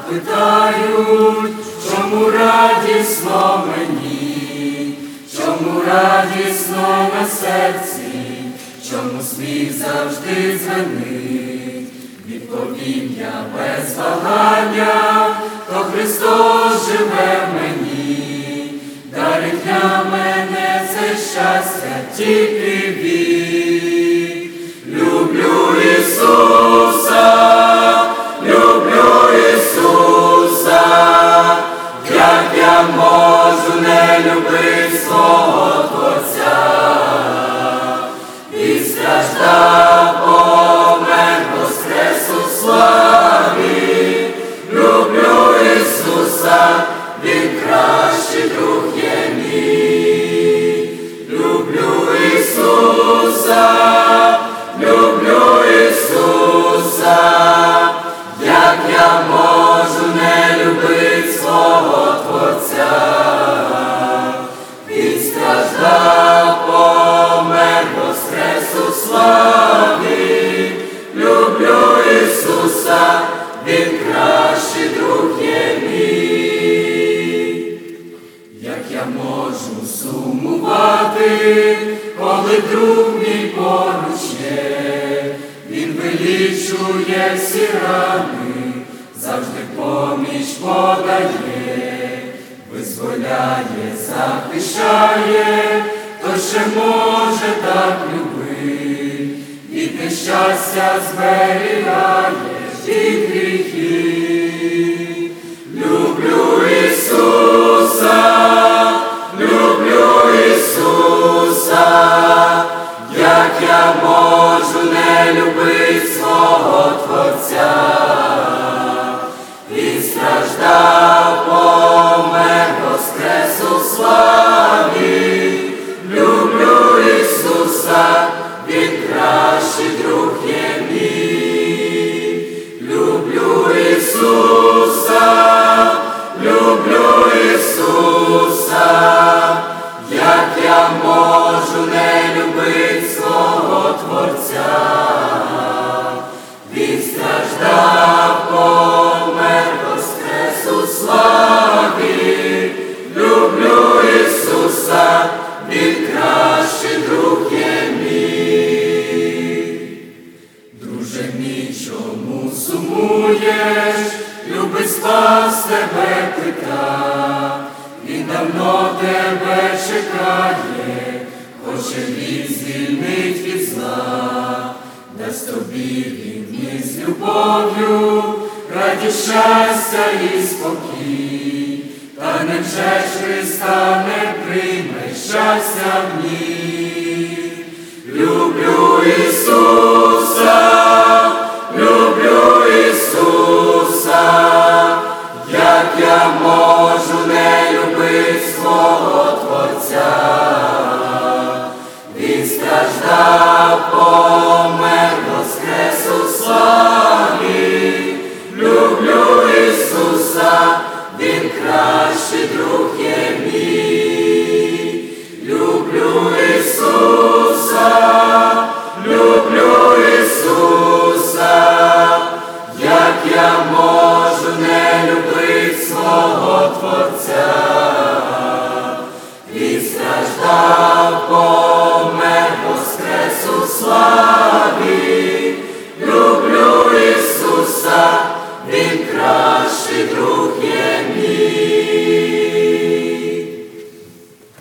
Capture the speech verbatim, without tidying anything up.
Питають, чому радісно мені, чому радісно на серці, чому сміх завжди дзвенить. Відповім я без вагання, то Христос живе в мені, дарить для мене це щастя тільки Він. Люблю Ісуса, люблю Ісуса, як я можу не любити свого Творця. Він страждав, помер, воскрес у славі. Люблю Ісуса, Він кращий друг є мій. Люблю Ісуса, люблю Ісуса, як я можу не любити свого Творця. Він страждав, помер, воскрес у славі. Люблю Ісуса, Він кращий друг є мій. Як я можу сумувати, коли друг мій поруч є, Він вилічує всі рани, завжди поміч подає, визволяє, захищає, хто ще може так любити, від нещастя зберігає від гріхів. Люблю Ісуса, люблю Ісуса, як я можу не любити свого Творця. Він страждав, помер, воскрес у славі. Люблю Ісуса, Він кращий друг є мій. Люблю Ісуса, люблю Ісуса, як я можу не любити свого Творця. Він страждав, помер, воскрес у славі. Люблю Ісуса, Він кращий друг є мій. Друже мій, чому сумуєш? Любить спас тебе пита. Він давно тебе чекає, хоче Він звільнить від зла. Дасть тобі Він із любов'ю, радість, щастя і спокій. Та невже ж Христа не прийме щастя в ній? Люблю Ісуса, люблю Ісуса, як я можу не любити свого Творця. Він страждав, помер, воскрес у славі. Люблю Ісуса, Він кращий друг є мій. Люблю Ісуса, люблю Ісуса, як я можу не любити свого Творця. Він страждав, помер, воскрес у славі. Люблю Ісуса, Він кращий друг є мій.